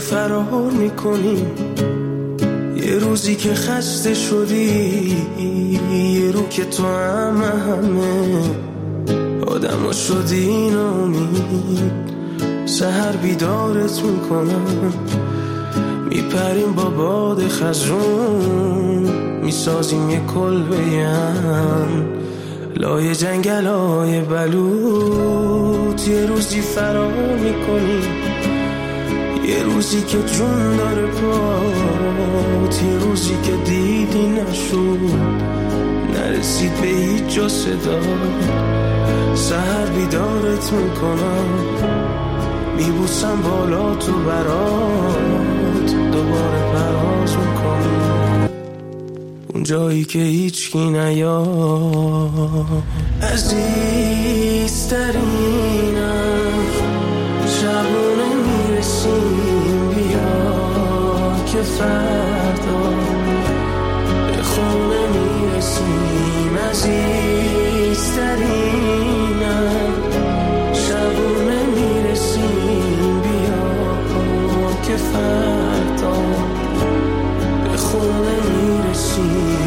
فرار میکنیم، یه روزی که خسته شدی، یه رو که تو همه آدم شدی ناامید، سحر بیدارت میکنم، میپریم با باد خزرون، میسازیم یه کلبه‌ام لای جنگلای بلوط، یه روزی فرار میکنیم، یه روزی که جون داره پات، یه روزی که دیدی نشد، نرسید به هیچ جا صدا، سحر بیدارت میکنم، میبوسم بالا تو برات، دوباره پرواز میکنم اون جایی که هیچکی نیاد. عزیزترینم شبونه میرسیم، بیا که فردا به خونه میرسیم. عزیزترینم شبونه میرسیم، بیا که فردا به خونه میرسیم.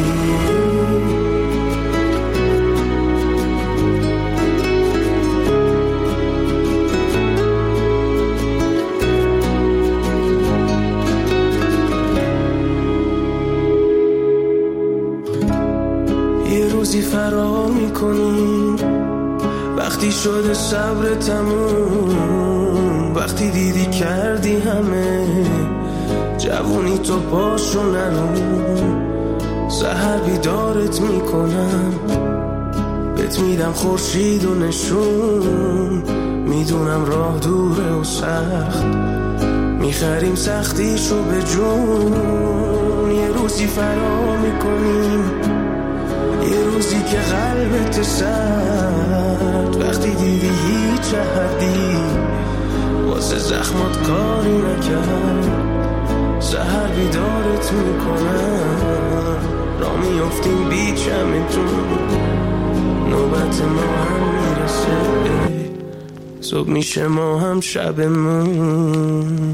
روزی فرار میکنیم، وقتی شده صبر تموم، وقتی دیدی کردی همه جوونی تو پاشو نرون، سحر بیدارت میکنم، بهت میدم خورشید و نشون، میدونم راه دوره و سخت، میخریم سختیشو به جون. یه روزی فرار میکنیم، یه روزی که قلبت سرد، وقتی دیدی هیچ احدی واسه زخمات کاری نکرد، سحر بیدارت میکنم، را میافتیم بی چمتون، نوبت ما هم میرسه، صبح میشه ما هم شبمون.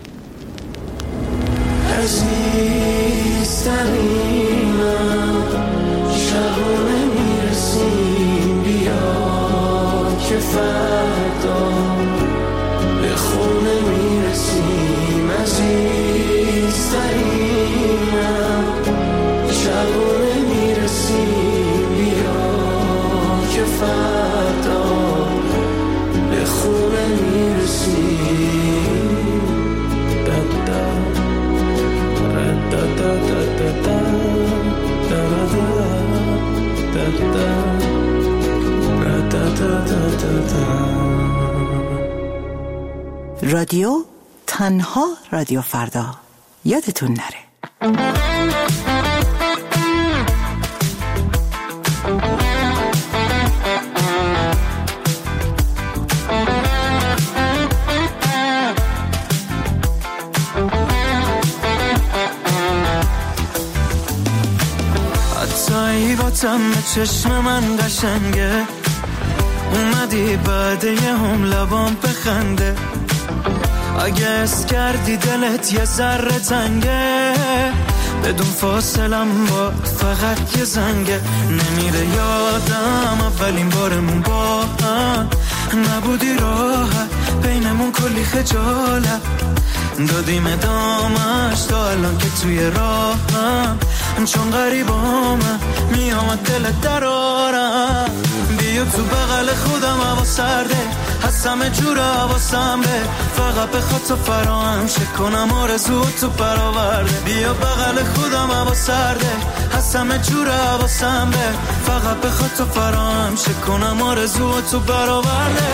عزیزترینم شبونه میرسیم، بیا که فردا به خونه میرسیم. عزیزترینم شبونه میرسیم، بیا که فردا به خونه میرسیم. رادیو تنها رادیو فردا، یادتون نره. حتی باتم به چشم من قشنگه، اومدی بعد یه هم لبام بخنده، اگه اس کردی دلت یه ذره تنگه، بدون فاصلم با فقط یه زنگه، نمیره یادم اولین بارمون با هم، نبودی راحت بینمون کلی خجالت، دادیم ادامش تا الان که توی راهم، چون غریبامه میامد دلت درارم، بیا تو بغل خودم هوا سرده، هستم جور حواسم به، فقط به خود تو فراهم کنم آرزو تو برآورده، بیا بغل خودم هوا سرده، هستم جور حواسم به، فقط به خود تو فراهم کنم آرزو تو برآورده.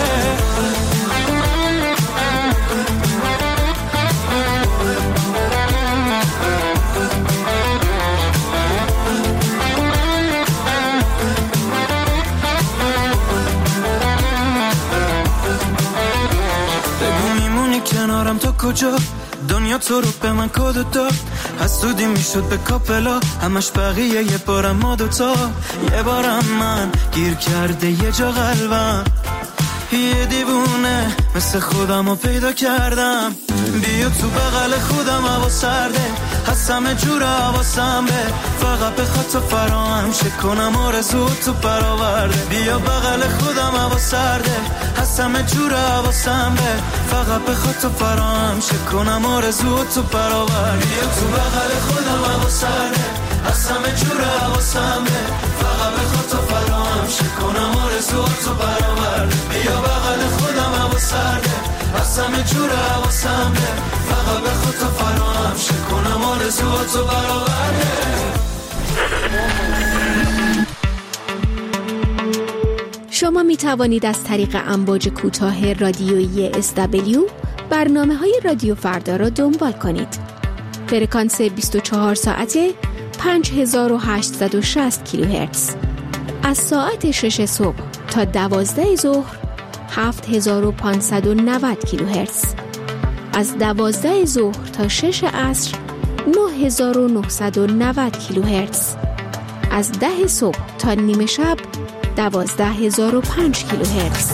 کنارم تا کجا دنیا تو رو به من کد داد، حسودی میشد به کاپلا، همش بقیه یه بارم ما دوتا، یه بارم من گیر کرده یه جا قلبم، یه دیوونه مثل خودمو پیدا کردم. بیا تو بغل خودم هوا سرده، هستم جور حواسم به فقط بخواد تو فراهم شه کنم آرزو تو برآورده. بیا بغل خودم هوا سرده، هستم جور حواسم به فقط بخواد تو فراهم شه کنم آرزو تو برآورده. بیا تو بغل خودم هوا سرده، هستم جور حواسم به فقط بخواد تو فراهم شه کنم آرزو تو برآورده. بیا بغل خودم هوا سرده، هستم جور حواسم به فقط بخواد تو فراهم شه کنم آرزو تو برآورده. شما می توانید از طریق امواج کوتاه رادیویی SW برنامه‌های رادیو فردا را دنبال کنید. فرکانس 24 ساعته 5860 کیلوهرتز. از ساعت 6 صبح تا 12 ظهر 7590 کیلوهرتز. از 12 ظهر تا 6 عصر 9990 کیلوهرتز. از 10 صبح تا نیمه شب 12005 کیلوهرتز.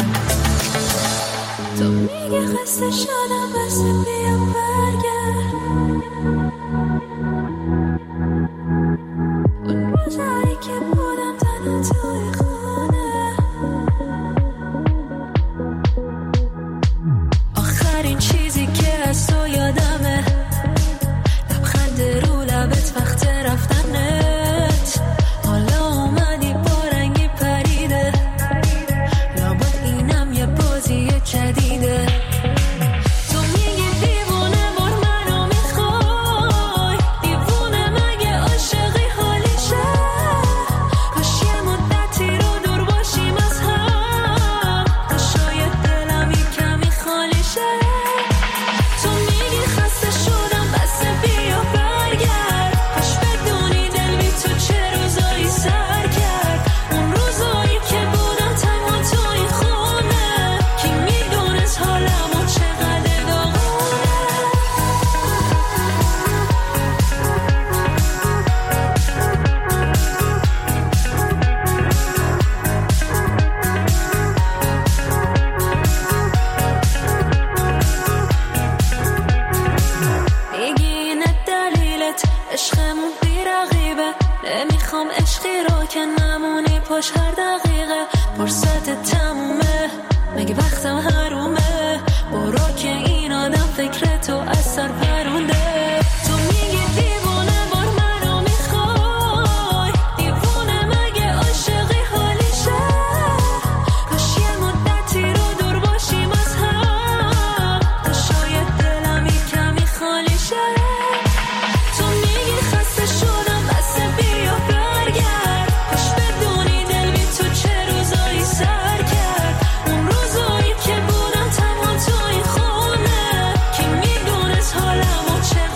تو میگه خسته شدم بس بیا برگرد، اون روزایی که بودم تنها توی خونه، آخرین چیزی که از تو یادمه لبخند رو لبت وقت رفتنت. حالا اومدی با رنگی پریده، لابد اینم یه بازی جدیده. تو میگی دیوونه بار منو میخوای، دیوونه مگه عاشقی حالیشه؟ کاش یه مدتی رو دور باشیم از هم، تا شاید دلم یه کمی خالی شه. تو میگی خسته شدم بس بیا برگرد، کاش بدونی دل بی تو چه روزایی سر کرد. اون روزایی که بودم تنها تو این خونه، کی میدونست حالمو چقدر داغونه. میگی اینه دلیلت عشقمون بی رقیبه، نمیخوام عشقی رو که نمونی پاش هر دقیقه. فرصت تمومه مگه وقتم حرومه، برو که این آدم فکر تو از سر پرونده. تو میگی دیوونه بار منو میخوای، دیوونه مگه عاشقی حالیشه؟ کاش یه مدتی رو دور باشیم از هم، تا شاید دلم یه کمی خالی شه. تو میگی خسته شدم بس بیا برگرد، کاش بدونی دل بی تو چه روزایی سر کرد. اون روزایی که بودم تنها تو این خونه، کی میدونست حالمو چقدر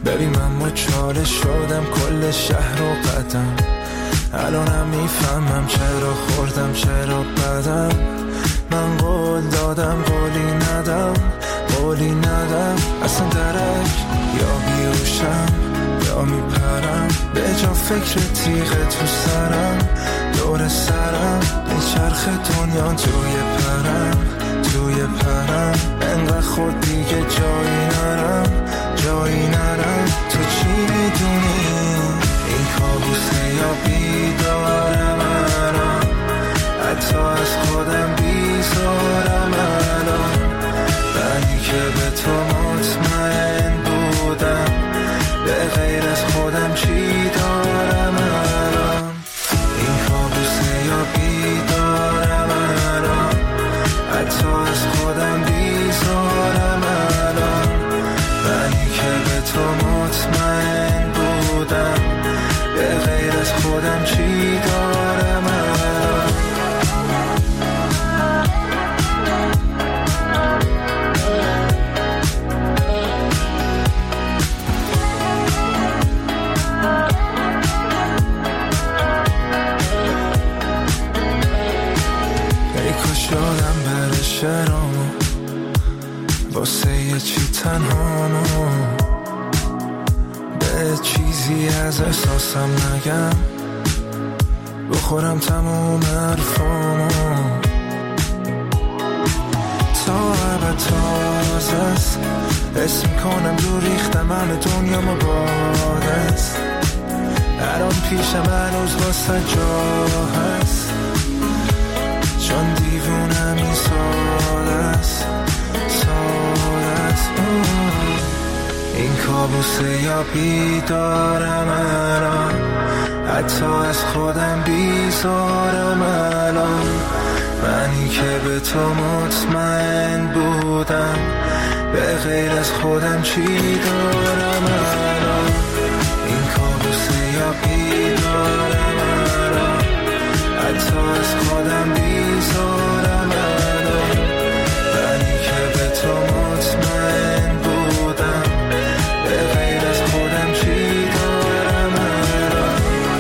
ببین من مچاله شدم کل شهر و قدم، الانم میفهمم چرا خوردم چرا بدم. من قول دادم قولی ندم، اصلا درک یا بیوشم یا میپرم، به جا فکر تیغ تو سرم دور سرم میچرخ دنیا توی پرم، انقدر خود دیگه جایی نرم. تو چی میدونی این کابوسه یا بیدارم الان، حتی از خودم بیزارم الان، منی که به تو مطمئن بودم، به غیر از خودم چی دارم الان. این کابوسه یا بیدارم الان، حتی از خودم بیزارم الان، منی که به تو مطمئن بودم، به غیر از خودم چی دارم الان. ای کاش یادم بره شعرامو، واسه یه چی تنهامو، به چیزی از احساسم نگم، بخورم تموم حرفامو، تا ابد تازه است، حس میکنم دور ریختم همه دنیا مباد است، الان پیشم هنوز واسه جا هست، چون دیوونم این ساده است. این کابوسه یا بیدارم الان، حتی از خودم بیزارم الان، منی که به تو مطمئن بودم، به غیر از خودم چی دارم الان. این کابوسه یا بیدارم الان، حتی از خودم بیزارم الان، منی که به تو مطمئن بودم، به غیر از خودم چی دارم الان.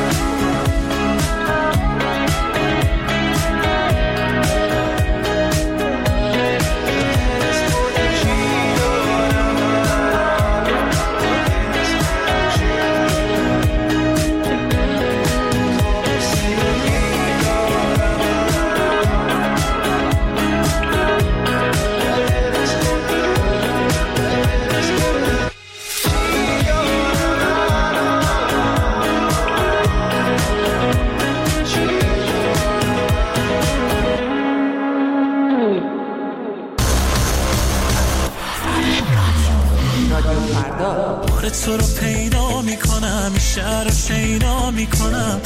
تو رو پیدا میکنم، شهر رو شیدا میکنم،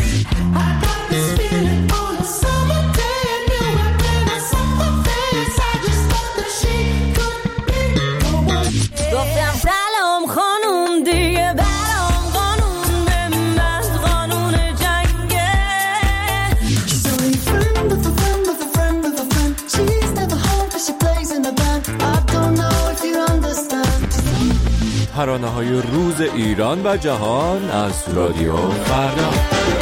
گفتم سلام خانوم دیگه برام قانون به من قانون جنگه. She's only a friend of a friend of a friend of a friend. She's never home but she plays in the band. I don't know if you understand. ترانه‌های روز ایران و جهان از رادیو فردا.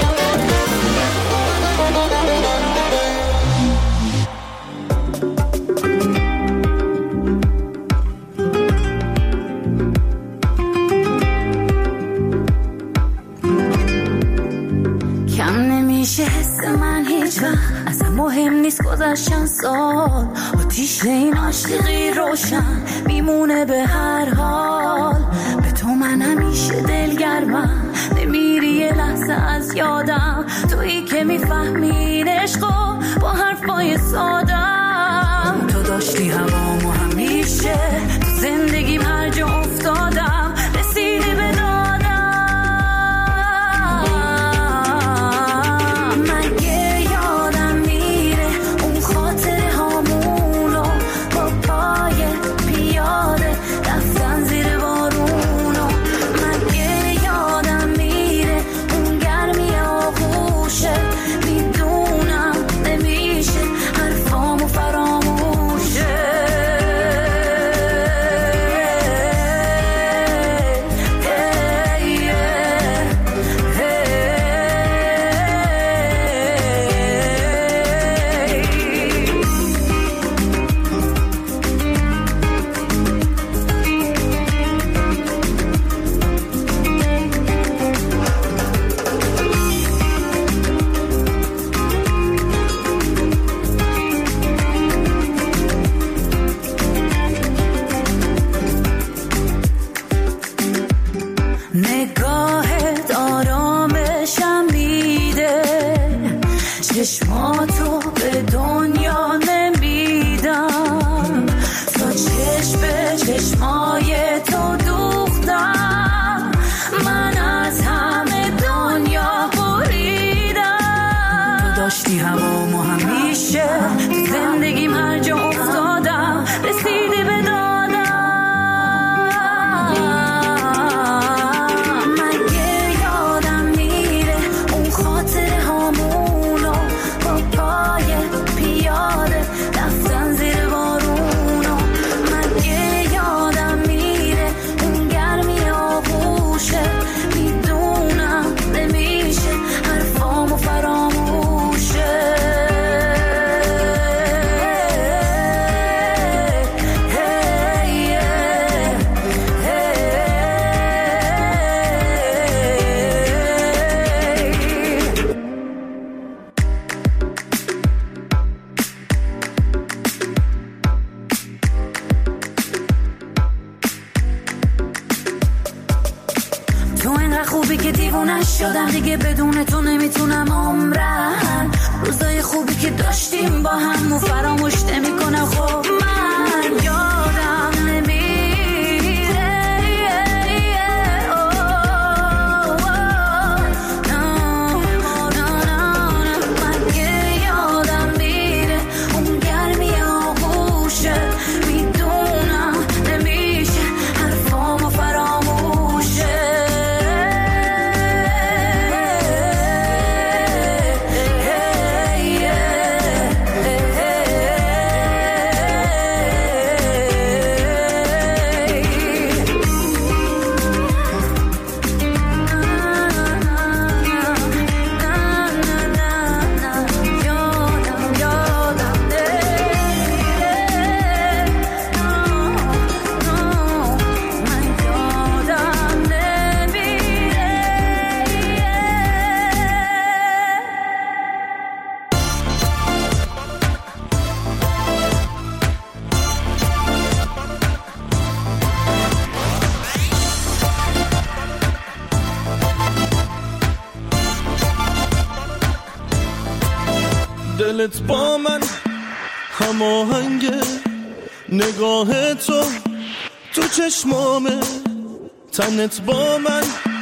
کم نمیشه حس من هیچ وقت، اصلا مهم نیست گذشتن سال، آتیش این عاشقی روشن میمونه به هر حال. به تو من همیشه دلگرمم، نمیری یه لحظه از یادم، تویی که میفهمین عشقو با حرفای سادم. تو داشتی هوامو همیشه، تو زندگیم هر جا افتادم رسیدی به دادم. مگه یادم میره اون خاطره هامونو، با پای پیاده رفتن زیر بارونو. مگه یادم میره اون گرمی آغوشه، میدونم نمیشه حرفامو فراموشه. تو اینقدر خوبی که دیوونش شدم، دیگه بدون تو نمیتونم عمرم. روزای خوبی که داشتیم با هم و فراموش نمیکنم. خب من یادم نمیره دلت با من هماهنگه، نگاه تو چشمامه، تنت با من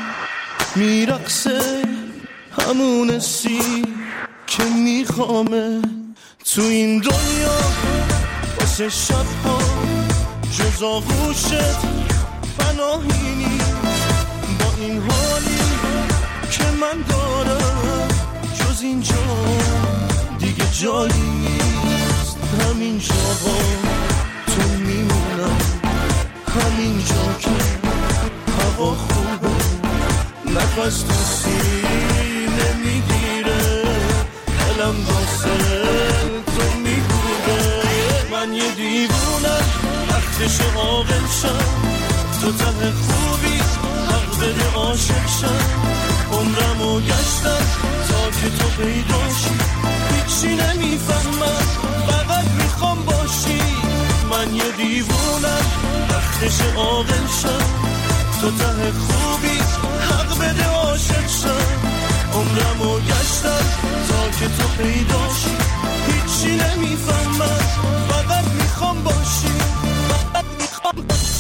میرقصه، همون سی که میخوامه. تو این دنیا واسه شبها جز آغوشت پناهی نیست، با این حالی که من دارم جز اینجا دیگه جایی نیست. همین جاها تو میمونم، همین جا که هوا خوبه، نفس تو سینه میگیره، دلم واسه تو میگوره. من یه دیوونم وقتش عاقل شم، تو ته خوبی حق بده عاشق شم. عمرمو گشتم تا که تو پیداشی، هیچی نمیفهمم فقط میخوام باشی. من یه دیوونم وقتش عاقل شم، تو ته خوبی حق بده عاشق شم. عمرمو گشتم تا که تو پیداشی، هیچی نمیفهمم فقط میخوام باشی، فقط میخوام باشی.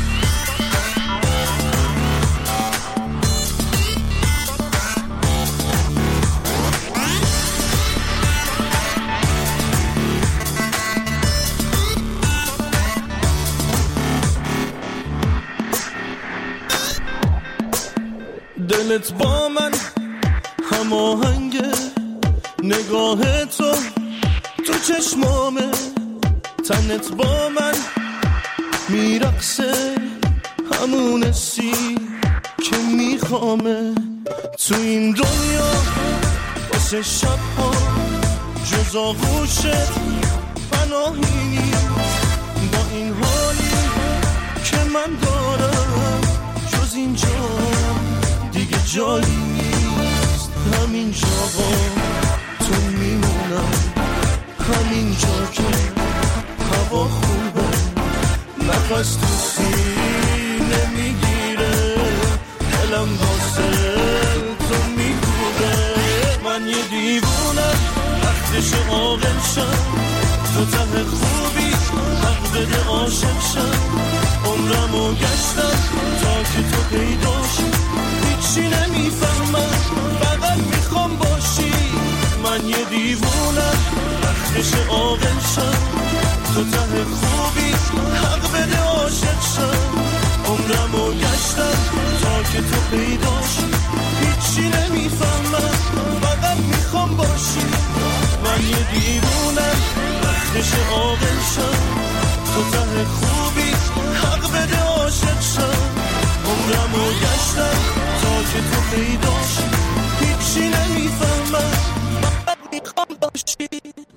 دلت با من هماهنگه، نگاه تو چشمامه، تنت با من میرقصه، همون سی که میخوامه. تو این دنیا واسه شبها جز آغوشت پناهی نیست، با این حالی که من دارم جز اینجا دیگه جایی نیست. همین جاها تو میمونم، همین جا که هوا خوبه، نفس تو سینه میگیره، دلم واسه تو میگوره. من یه دیوونم وقتش عاقل شم، تو ته خوبی حق بده عاشق شم. عمرمو گشتم تا که تو پیداشی، هیچی نمیفهمم فقط میخوام باشی. من یه دیوونم وقتش عاقل شم، تو ته خوبی حق بده عاشق شم. عمرمو گشتم تا که تو پیداشی، هیچی نمیفهمم فقط میخوام باشی. من یه دیوونم وقتش عاقل شم، تو ته خوبی حق بده عاشق شم. عمرمو گشتم تا که تو پیداشی، هیچی نمیفهمم فقط میخوام باشی.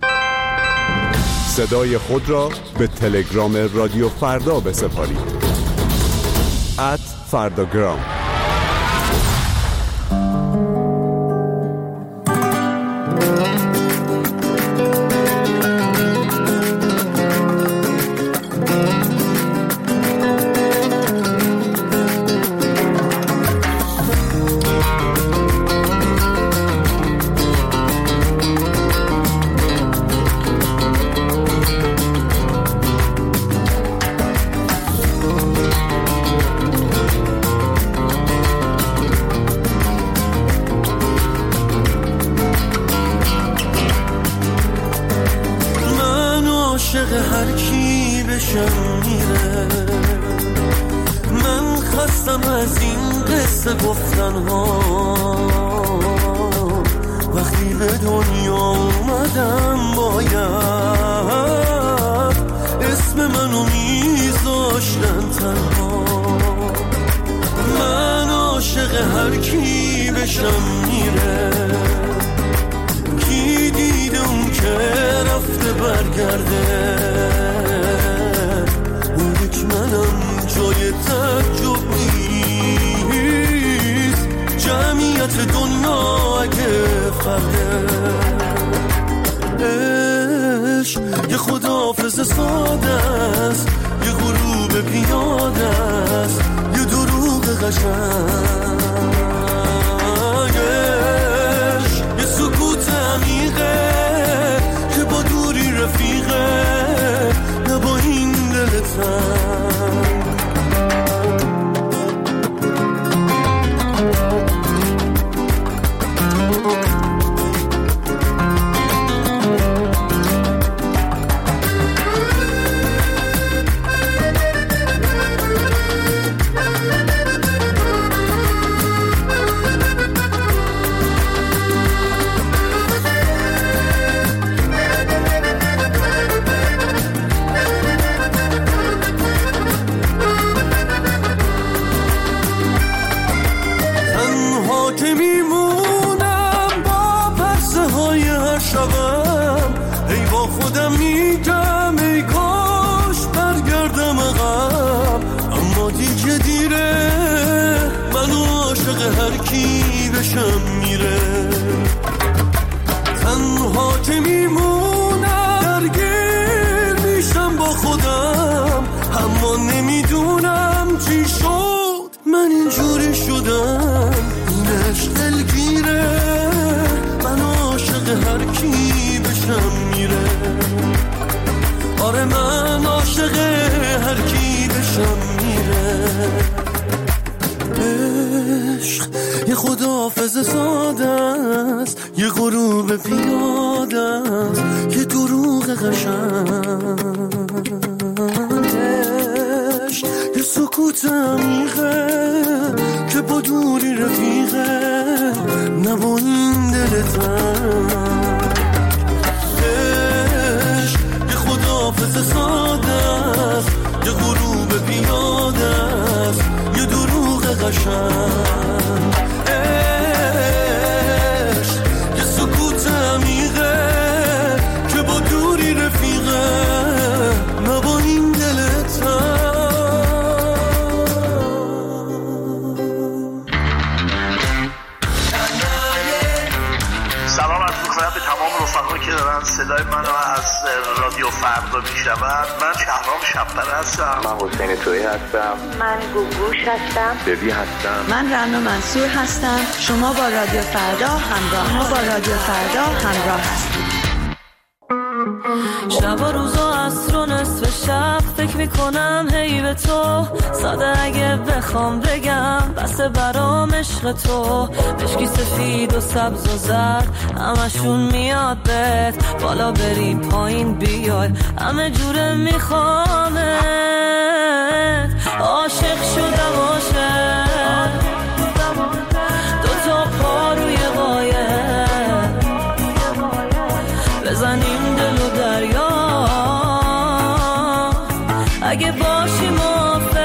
صدای خود را به تلگرام رادیو فردا بسپارید. @فرداگرام. خستم از این قصه گفتن ها، وقتی به دنیا اومدم باید اسم منو میذاشتن تنها. من عاشق هر کی بشم میره، کی دیده اون که رفته برگرده، اون یک منم جای تعجب نیست، جمعیت دنیا اگه فرده. عشق یه خداحافظ ساده است، یه غروب پیاده است، یه دروغ قشنگ. عشق یه سکوت عمیقه که با دوری رفیقه، نه با این دل تنگ. یه خداحافظ ساده است، یه غروب پیاده است، یه دروغ قشنگش، یه سکوت عمیقه که با دوری رفیقه، نه با این دل تنگ. یه خداحافظ ساده است، یه غروب پیاده است، یه دروغ قشنگ. یه سکوت عمیقه که با دوری رفیقه، نه با این دل تنگ. سلام عرض می‌کنم به تمام رفقایی که دارن صدای منو از رادیو فردا میشنون. من شهرام شب‌پره هستم. من حسین تویی هستم. من گوگوش هستم. ببی هستم. من رنا منصور هستم. شما با رادیو فردا همراه هستید. شب و روز و عصر و نصف شب فکر میکنم هی به تو، ساده اگه بخوام بگم بسه برام عشق تو. مشکی سفید و سبز و زرد همشون میاد بهت، بالا بری پایین بیای همه جوره میخوامت. عاشق شدم عاشق، دوتا پا روی قایق، بزنیم دل و دریا اگه باشی موافق.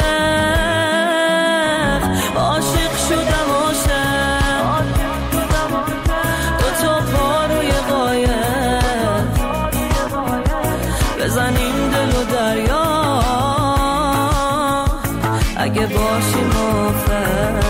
عاشق شدم عاشق، دوتا پا روی قایق، بزنیم دل و دریا اگه باشی موافق.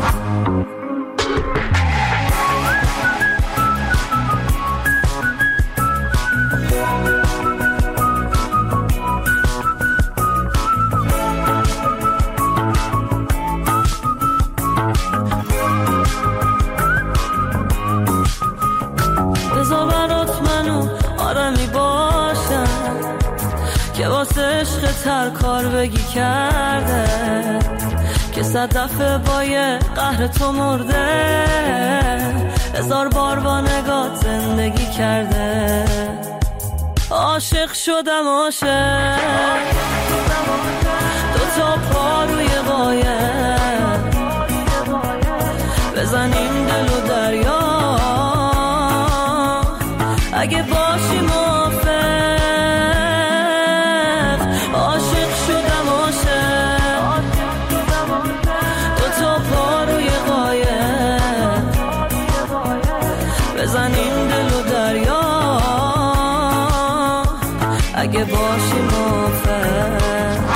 بذار برات منو آرمی باشم که واسه عشق تر کار بگی کرده، که 100 دفعه با یه قهر تو مرده، 1000 بار با نگات زندگی کرده. عاشق شدم عاشق، تا پا روی قایق بزنیم دل و دریا اگه باشی موافق عاشق شدم عاشق تا پا روی قایق بزنیم دل و دریا اگه باشی موافق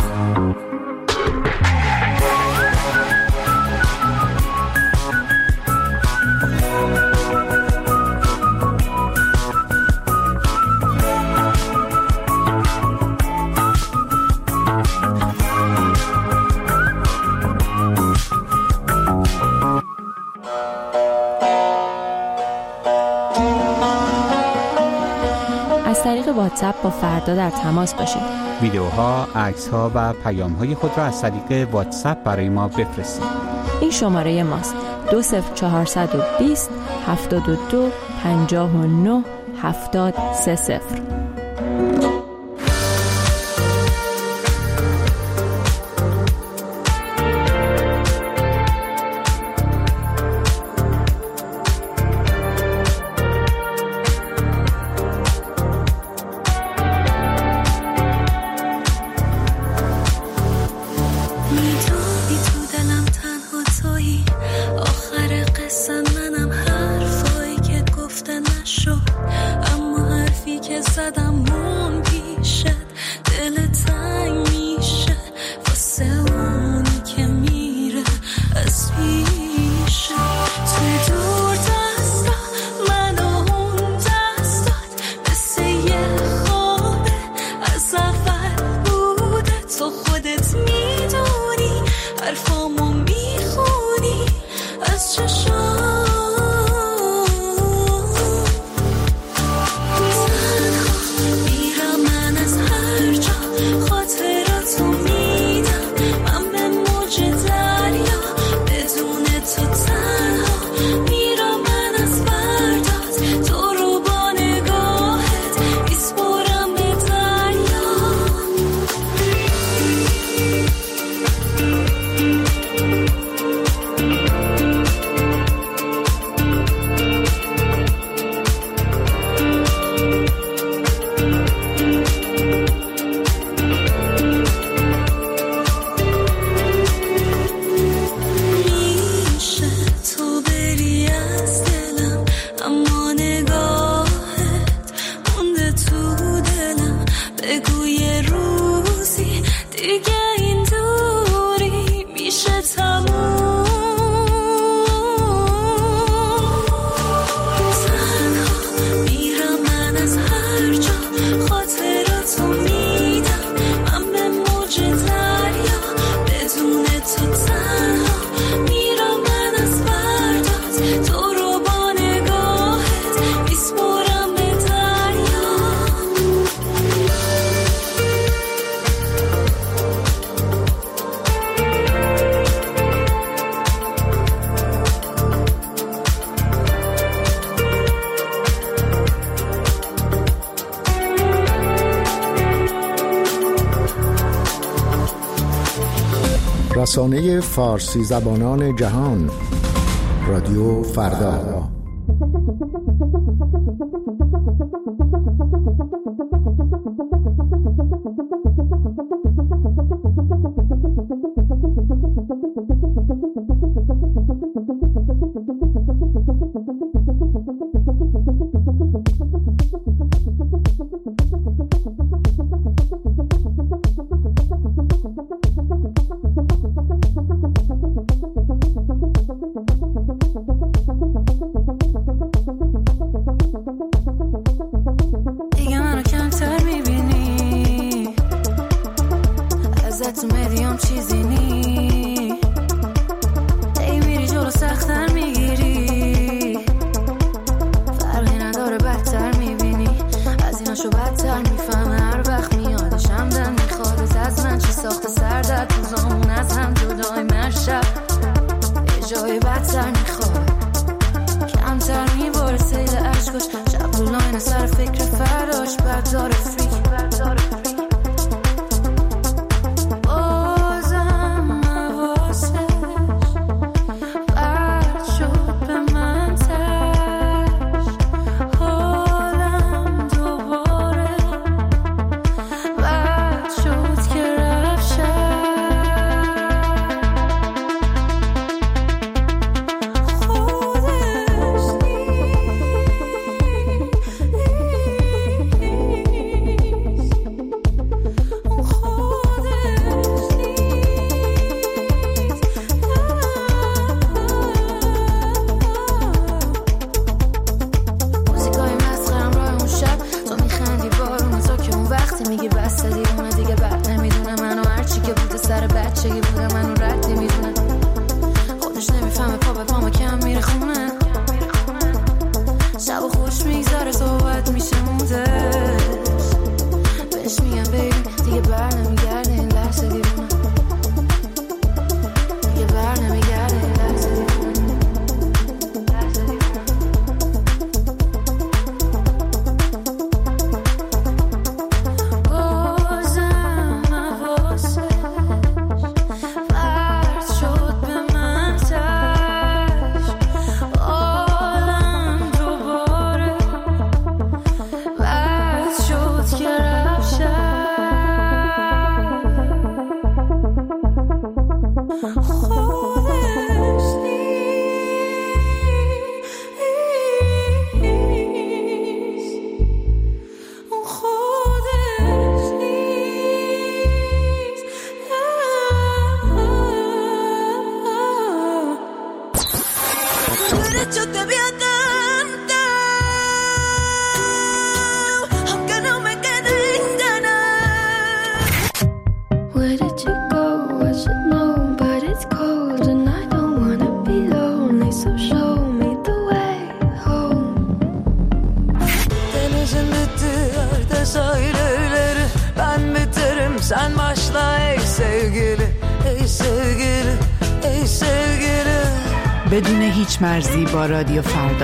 از طریق واتساپ با فردا در تماس باشید. ویدیوها، عکس‌ها و پیام‌های خود را از طریق واتساپ برای ما بفرستید. این شماره ماست: 20420 72 59 70 30. رسانه فارسی زبانان جهان، رادیو فردا. بازم بدون هیچ مرزی با رادیو فردا.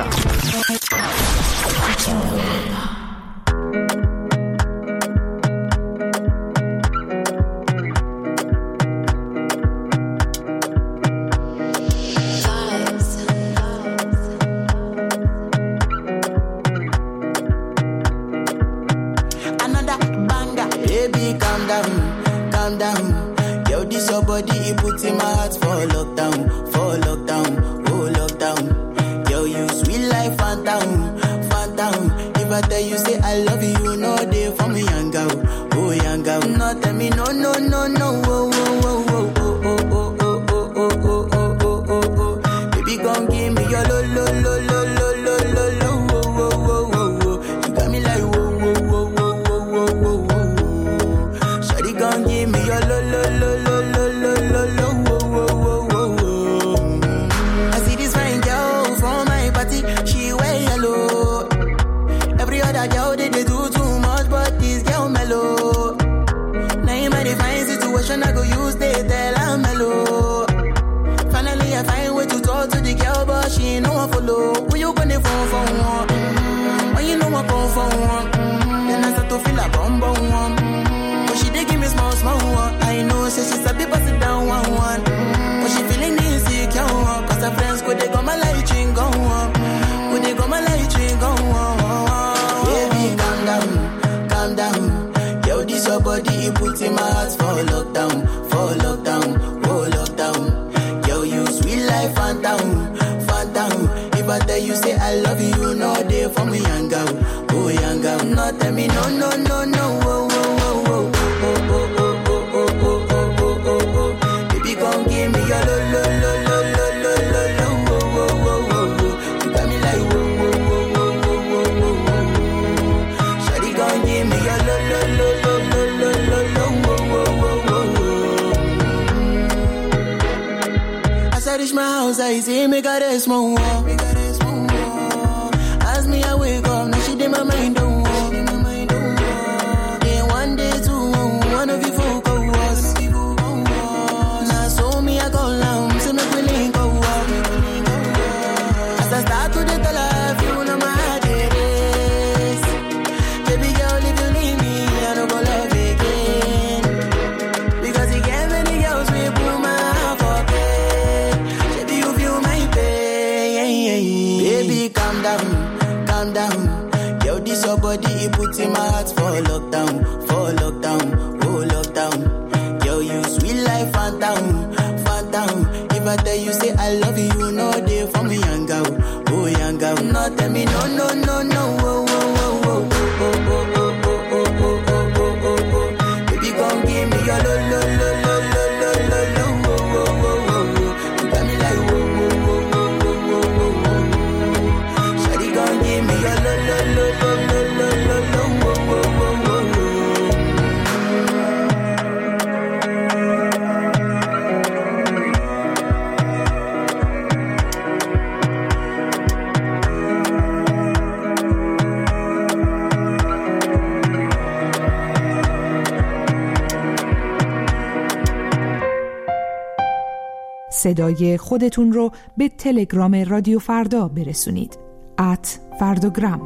صدای خودتون رو به تلگرام رادیو فردا برسونید. @فرداگرام.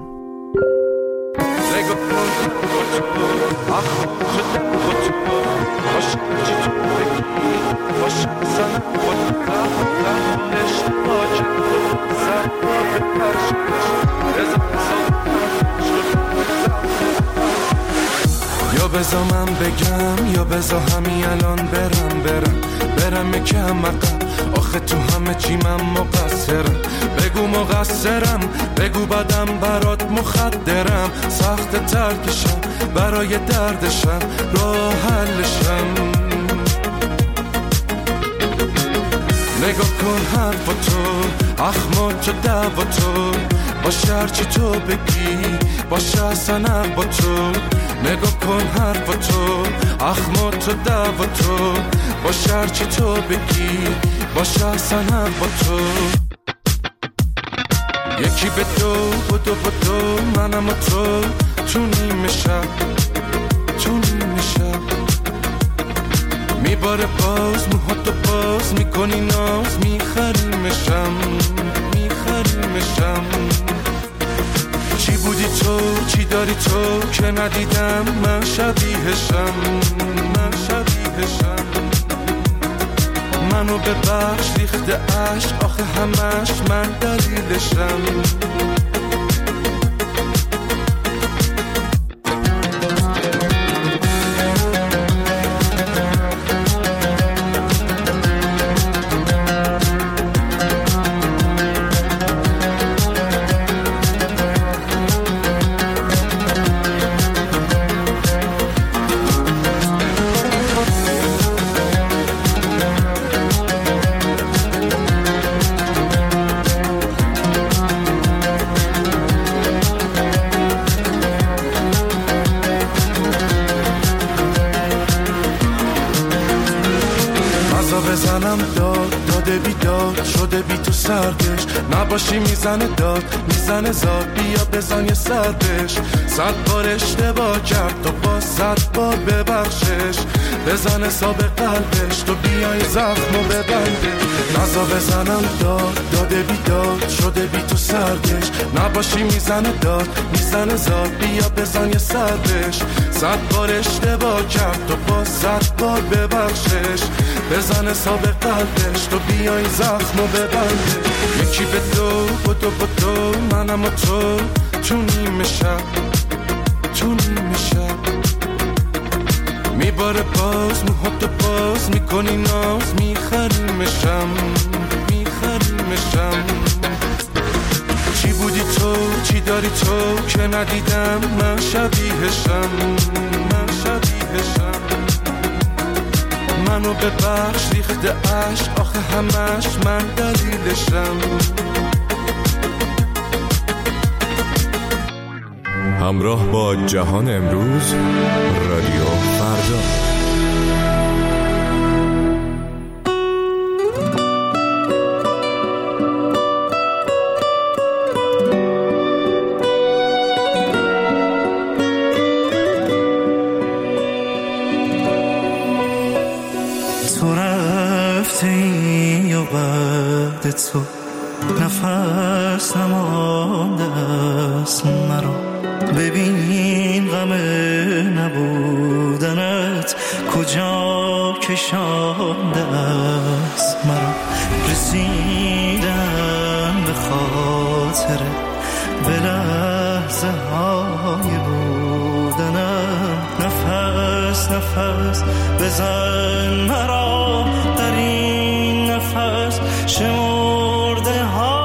یا بذار من بگم یا بذار همین الان برم یکم عقب، آخه تو همه چی من مقصرم. بگو مقصرم، بگو بدم برات مخدرم، سخت ترکشم برای دردشم، راه حلشم. نگاه کن حرفاتو، اخماتو دواتو، باشه هرچی تو بگی، باشه اصلا با تو. نگاه کن حرفاتو، اخماتو دواتو، باشه هرچی تو بگی، باشه اصلا با تو. یکی به دو بدو منم و تو نیمه شب میباره باز موهاتو باز میکنی ناز، میخریمشم. داری تو که ندیدم من شبیهشم منو ببخش ریخته عشق آخه همش من دلیلشم بزنم داده بیداد شده بی تو سردش نباشی میزنه داد میزنه زاد بیا بزن یه سردش 100 بار اشتباه کرد تو با 100 بار ببخشش بزن حساب قلبش تو بیای زخمو ببنده نزا بزنم داده بیداد شده بی تو سردش نباشی میزنه داد میزنه زاد بیا بزن یه سردش 100 بار اشتباه کرد تو با 100 بار ببخشش بزن حساب قلبش تو بیای زخمو ببنده یکی به دو منم و تو نیمه شب میباره باز موهاتو باز میکنی ناز میخریمشم چی بودی تو چی داری تو که ندیدم من شبیهشم منو ببخش ریخته عشق آخه همش من دلیلشم همراه با جهان امروز رادیو فردا. تو رفتی و بعد تو نفس نمانده است مرا ببین غم نبودنت کجا کشانده است مرا رسیدم به خاطر به لحظه های بودنم نفس بزن مرا در این نفس شمرده ها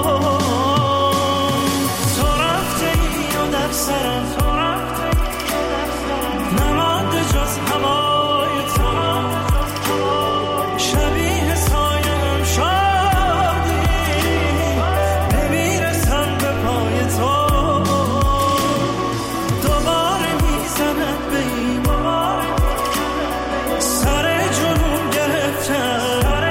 تو رفتی و در سرم نمانده جز هوای تو شبیه سایم شدی نمیرسم به پای تو دوباره میزند به این سر جنون گرفتم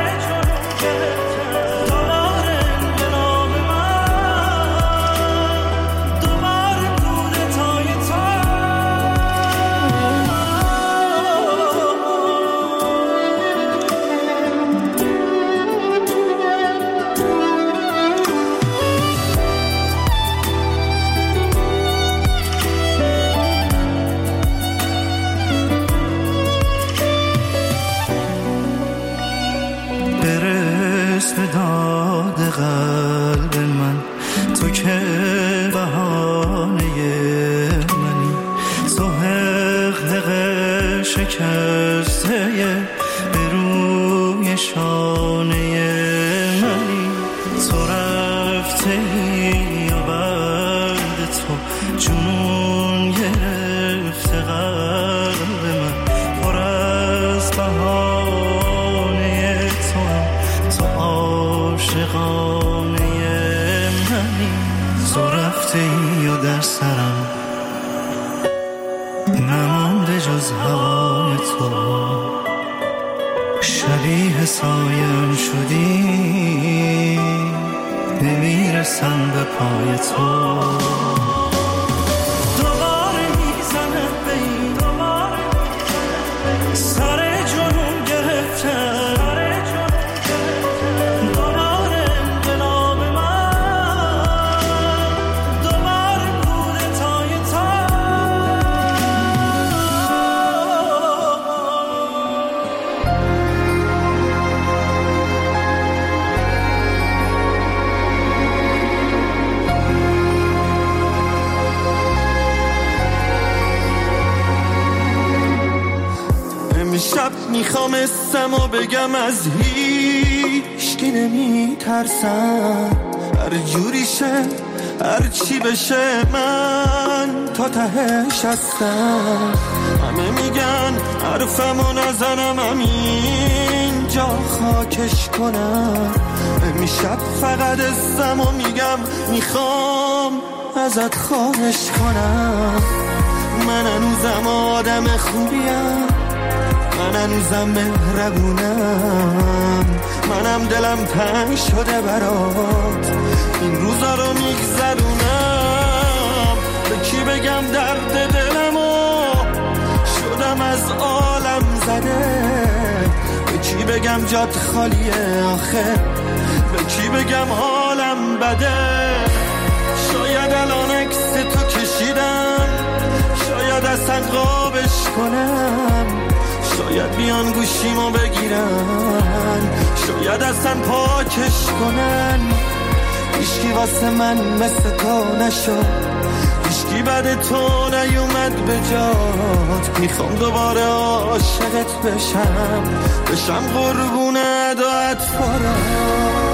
داد قلب من تو که بهانه منی تو حقیقت شکسته به روی شانه منی تو رفته یا بعد تو جنون گرفته قلب من پر از بهانه تو عاشقانه منی تو رفتی و در سرم نمانده جز هوای تو شبیه سایم شدی نمیرسم به پای تو دوباره میزند به این سر جنون گرفتم دوباره کودتای تو میخوام اسمو بگم از هیچکی نمیترسم، هر جوری شه هر چی بشه من تا تهش هستم. همه میگن حرفمو نزنم همینجا خاکش کنم، امشب فقط اسمو میگم میخوام ازت خواهش کنم. من هنوزم آدم خوبیم، من هنوزم مهربونم، منم دلم تنگ شده برات این روزا رو میگذرونم. به کی بگم درد دلمو شدم از عالم زده، به کی بگم جات خالیه آخه، به کی بگم حالم بده. شاید الان عکس تو کشیدم، شاید اصلا قابش کنم، شاید بیان گوشیمو بگیرن، شاید اصلا پاکش کنن. هیچکی واسه من مثل تو نشد، هیچکی بعد تو نیومد به جات. میخوام دوباره عاشقت بشم قربون ادایت فارات.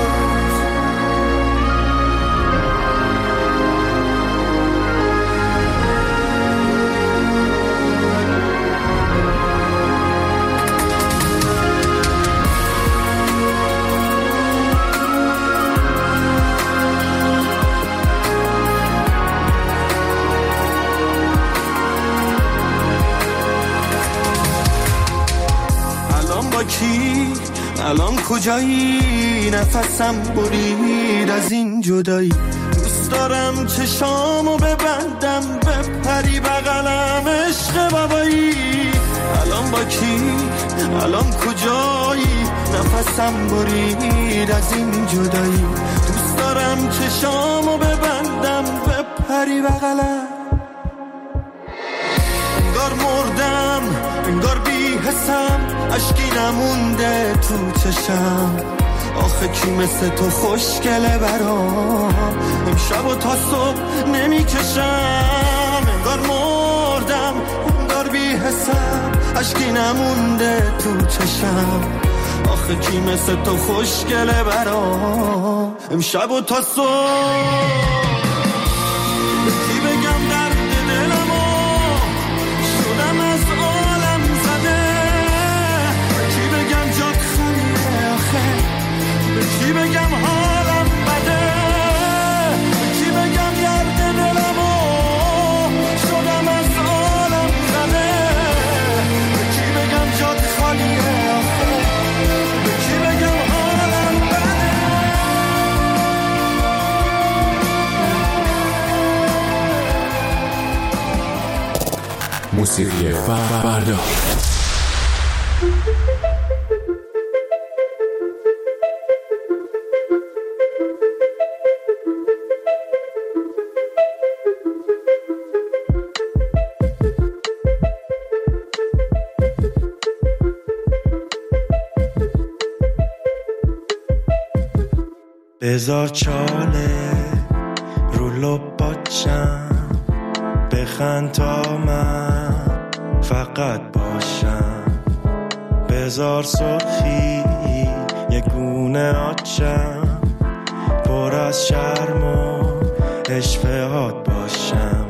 الان کجایی؟ نفسم برید از این جدایی. دوست دارم چشامو ببندم بپری بغلم عشق بابایی. الان با کی؟ الان کجایی؟ نفسم برید از این جدایی. دوست دارم چشامو ببندم بپری بغلم. انگار مردم، انگار بی حسم، اشکی نمونده تو چشم. آخه کی مثل تو خوشگله برام، امشب و تا صبح نمیکشم. انگار مردم، انگار بی حسم، اشکی نمونده تو چشم. آخه کی مثل تو خوشگله برام، امشب و تا صبح. به کی بگم درد دلمو شدم از عالم زده، به کی بگم جات خالیه آخه، به کی بگم حالم بده، به کی بگم درد دلمو شدم از عالم زده، به کی بگم جات خالیه آخه، به کی بگم حالم بده. موسیقی فردا. بذار چاله رو لباتشم، بخند تا من فقط باشم. بذار سرخی یک گونه آتشم، پر از شرم و اشتهات باشم.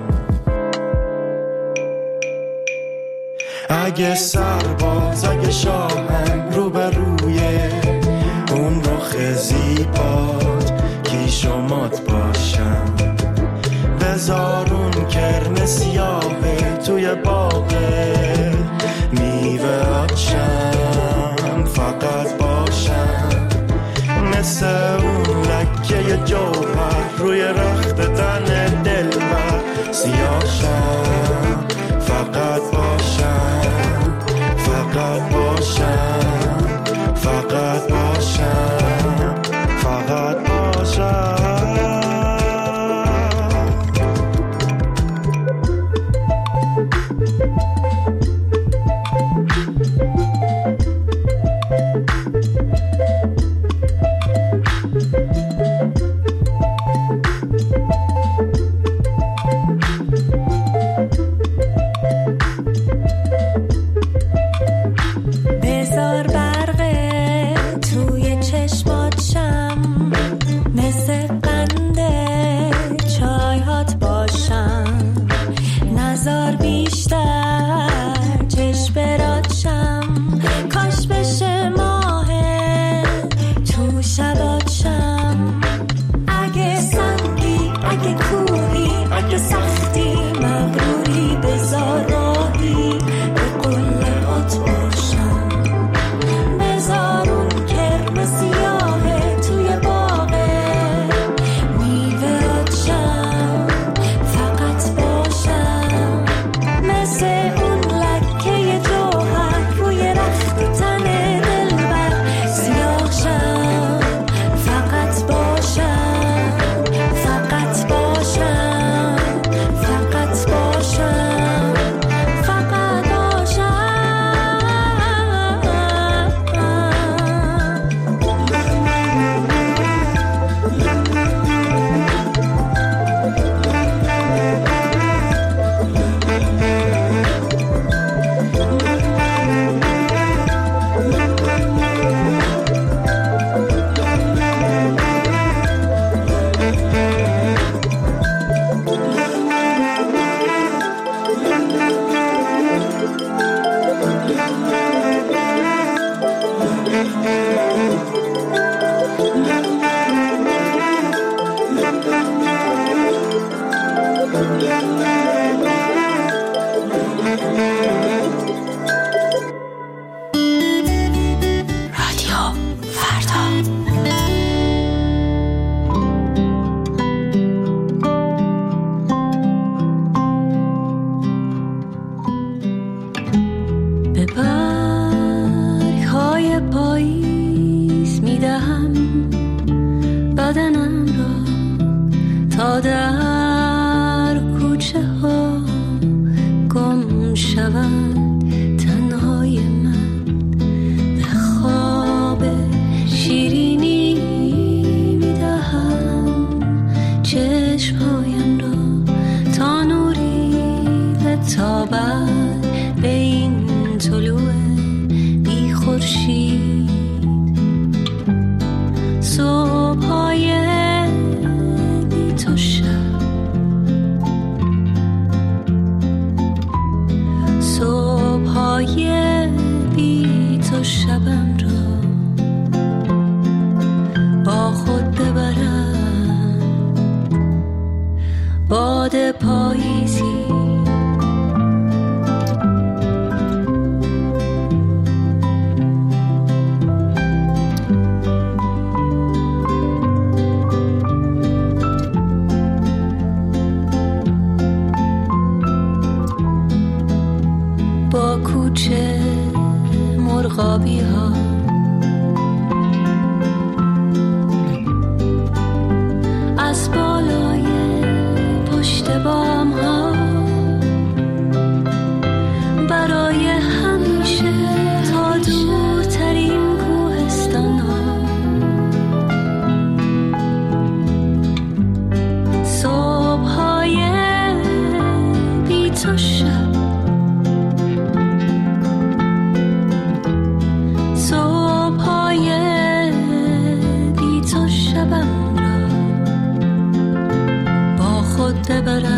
اگه سرباز، اگه شاهم، رو به روی اون رخ زیبات کیش و مات باشم. بذار اون کرم سیاهه توی باغه میوه آتشم فقط باشم. مثل اون لکه جوهر روی رخت تن دلبر سیاهشم فقط باشم، فقط باشم، فقط باشم، فقط باشم. بذار باشم. اگه سنگی، اگه کوهی، اگه سختی مغروری، بذار راهی به قله‌هات باشم. بذار اون کرم سیاهه توی باغه میوه‌هاتشم فقط باشم. مثل اون لکه جوهر روی رخت تن دلبر سیاهشم. فقط باشم، فقط باشم، فقط باشم، فقط باشم. رادیو فردا. به برگ‌های پاییز میدهم بدنم را تا در کوچه ها گم شود. تنهای من به خواب شیرینی میدهم چشمهایم را تا نوری بتابد به این طلوع بی خورشید. صبح‌های بی تو شب، صبح‌های بی تو شبم را با خود ببرم. باد پاییزی با کوچه مرغابی ها، از بالای پشت بام ها، برای همیشه تا دورترین کوهستان ها. صبح‌های بی تو شب، صبح‌های بی تو شبم را با خود ببرم.